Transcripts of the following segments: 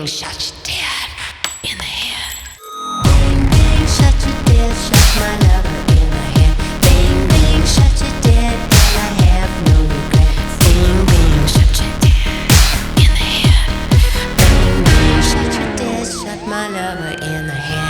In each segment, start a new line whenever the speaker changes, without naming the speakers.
shot you dead in the head.
Bang, bang, shot you dead, shot my lover in the head. Bang, bang, shot you dead, and I have no regret. Bang, bang, shot you dead in the head. Bang, bang, shot you dead, shot my lover in the head.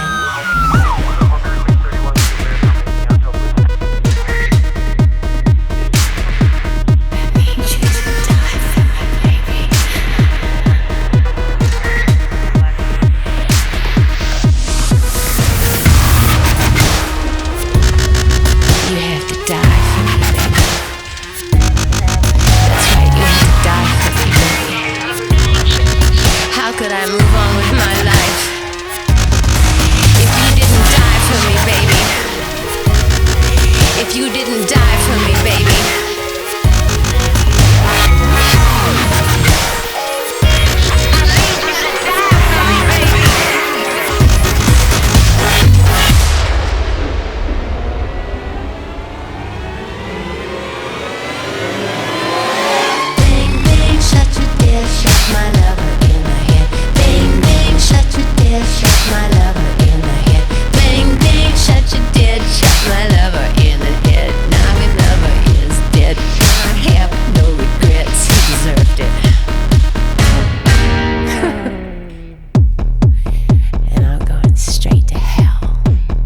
Could I move on with my life if you didn't die for me, baby? If you didn't die for me, baby.
Bang, bang, shot you dead, shot my lover in the head. Bang, bang, shot you dead, shot my lover in the head.
Bang, bang, shot you dead, shot my lover in the head. Now my lover is dead. I have no regrets. He deserved it. And I'm going straight to hell.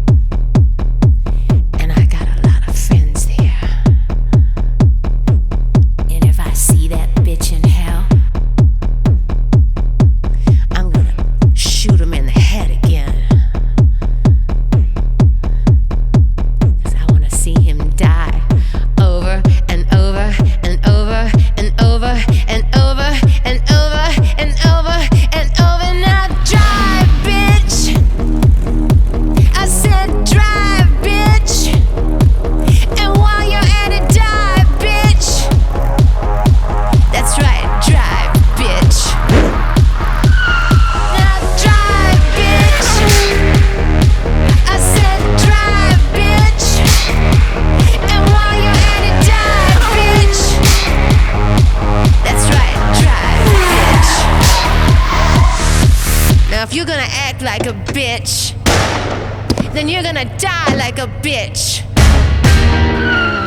And I got a lot of friends there. And if I see that bitch in hell, I'm gonna shoot him in the head again. 'Cause I wanna see him die over and over and over and over and over and over and over and over. Now drive, bitch. I said drive, bitch. And while you're at it, die, bitch. That's right, drive, bitch. Now drive, bitch. I said drive, bitch. And while you're at it, die, bitch. That's right, drive, bitch. Now if you're gonna act like a bitch, then you're gonna die like a bitch.